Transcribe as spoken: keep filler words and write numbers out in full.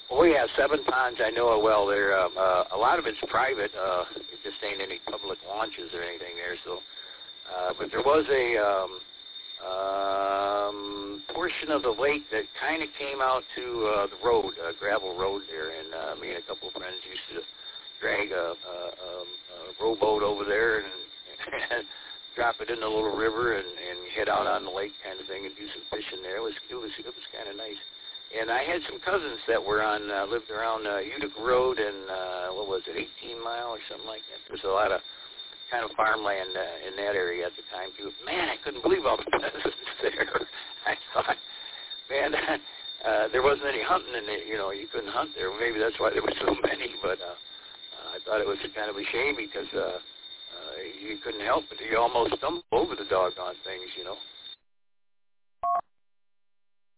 Oh yeah, Seven Ponds. I know it well. There, um, uh, a lot of it's private. Uh, it just ain't any public launches or anything there. So, uh, but there was a um, um, portion of the lake that kind of came out to uh, the road, a gravel road there, and uh, me and a couple of friends used to drag a, a, a, a rowboat over there and, and drop it in the little river and, and head out on the lake kind of thing and do some fishing there. It was it was it was kind of nice. And I had some cousins that were on, uh, lived around uh, Utica Road and, uh, what was it, eighteen mile or something like that. There was a lot of kind of farmland uh, in that area at the time, too. Man, I couldn't believe all the peasants there. I thought, man, uh, there wasn't any hunting in it. You know, you couldn't hunt there. Maybe that's why there were so many, but uh, uh, I thought it was kind of a shame because uh, uh, you couldn't help it. You almost stumbled over the doggone things, you know.